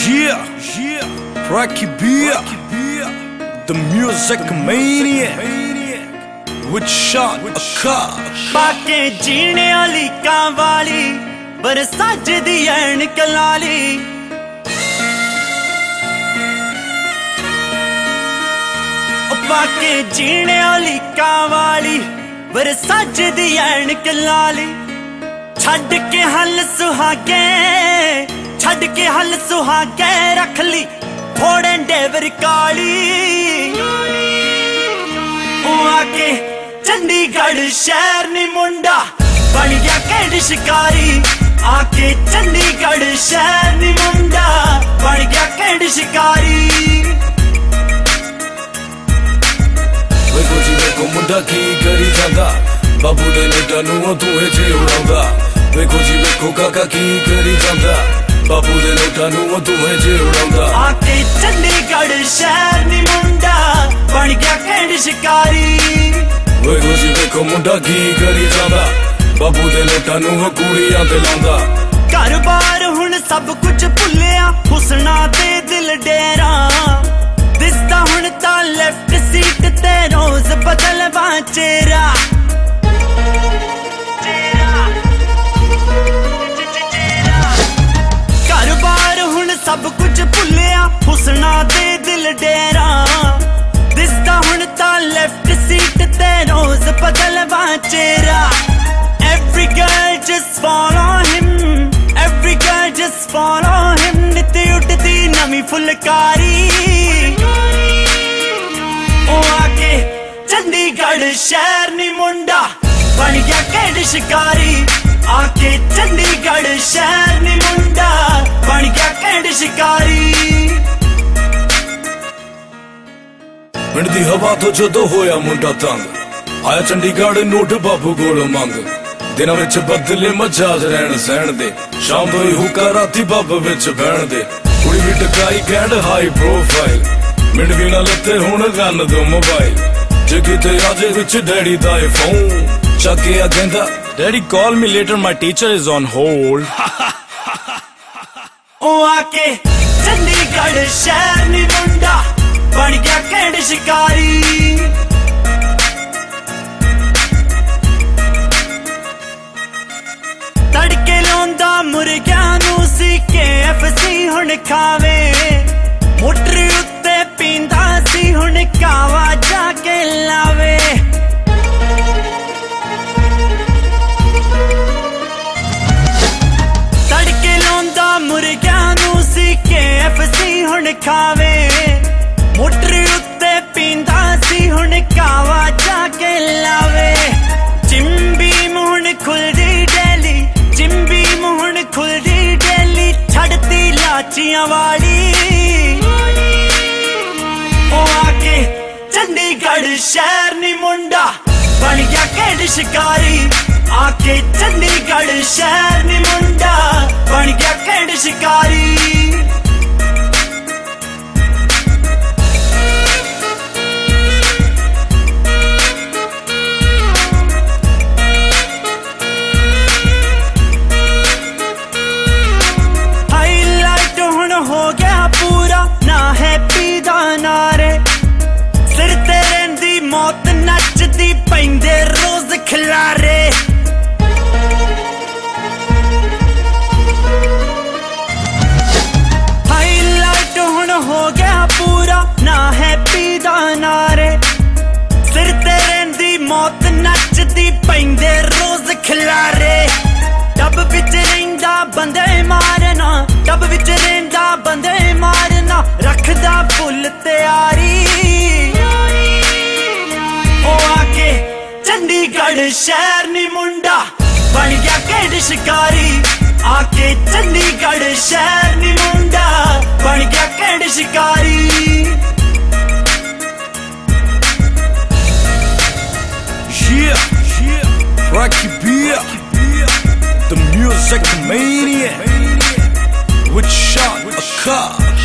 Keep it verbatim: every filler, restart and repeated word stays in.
Yeah, yeah, Rocky Beer, the music maniac, with shot a car. पाके जीने वाली कांवाली बरसाज दी ऐनक लाली पाके जीने वाली कांवाली बरसाज दी ऐनक लाली छड़ के हल सुहागे छड़ के हल सुहागे रख ली थोड़े डेवर काली आके चंडीगढ़ शहर नी मुंडा बन गया कैंड शिकारी आके चंडीगढ़ शहर नी मुंडा बन गया कैंड शिकारी वेखो जी वेखो मुंडा की करी जांदा बाबू दे नेटा नूं धुएं च उड़ाउंदा वेखो जी वेखो काका की करी जांदा बाबू दे नेटा नूं धुएं च उड़ाउंदा आके चंडीगढ़ शहर नी मुंडा बन गया कैंड शिकारी वेखो जी वेखो मुंडा की करी जांदा बाबू दे नेटा नूं कूड़ियां ते लाउंदा घर बार हुण सब कुछ भुल्लिया हुसना ते दिल डेरा दिसदा हुण तां लेफ्ट सीट ते रोज बदलवा चेहरा घर बार हुण सब कुछ भुल्लिया हुसना ते दिल डेरा दिसदा हुण तां लेफ्ट सीट ते रोज बदलवा चेहरा Every girl just follow him Every girl just follow him नित उठदी नवी फुलकारी ओ आके चंडीगढ़ शहर नी मुंडा बन गया कैंड शिकारी आके चंडीगढ़ शहर नी मुंडा बन गया कैंड शिकारी पिंड दी हवा तो जदों होया मुंडा तंग आया चंडीगढ़ नोट बाबू कोल मंग दिनां विच बदले मजाज रहन सहन दे शाम तो ही हुक्का राती बब विच बहन दे कुड़ी भी टकाई कैंड हाई प्रोफाइल मिंट भी ना लत्ते हुण गन दो मोबाइल जे किते आजे विच डैडी दा फोन चके आ कहंदा daddy call me later my teacher is on hold ओ आके चंडीगढ़ शहर नी मुंडा बन गया कैंड शिकारी तड़के लाउंदा मुर्गियां नूं सी के एफ सी हुण खावे मोटर उत्ते पींदा सी हुण कावा जाके लावे तड़के लाउंदा मुर्गियां नूं सी के एफ सी हुण खावे मोटर उत्ते पींदा सी हुण कावा जाके लावे चिंबी मुहण खुलदी डेली चिंबी मुहण खुलदी डेली छड़ती लाचियां वाली ओ आके चंडीगढ़ शहर नी मुंडा बन गया कैंड शिकारी आके चंडीगढ़ शहर नी मुंडा बन गया कैंड शिकारी हो गया पूरा ना हैप्पी दा नारे सिर ते रहिंदी मौत नचदी पैंदे रोज खिलारे हाईलाइट हुण हो गया पूरा ना हैप्पी दा नारे सिर ते रहिंदी मौत नचदी पैंदे रोज खिलारे डब विच रहिंदा बंदे मारना डब विच रहिंदा बंदे मारना रखदा फुल तैयारी ओ आके चंडीगढ़ शहर नी मुंडा बन गया कैंड शिकारी आके चंडीगढ़ शहर नी मुंडा बन गया कैंड शिकारी Yeah, yeah, Rocky Beer, the music maniac, with shot a car.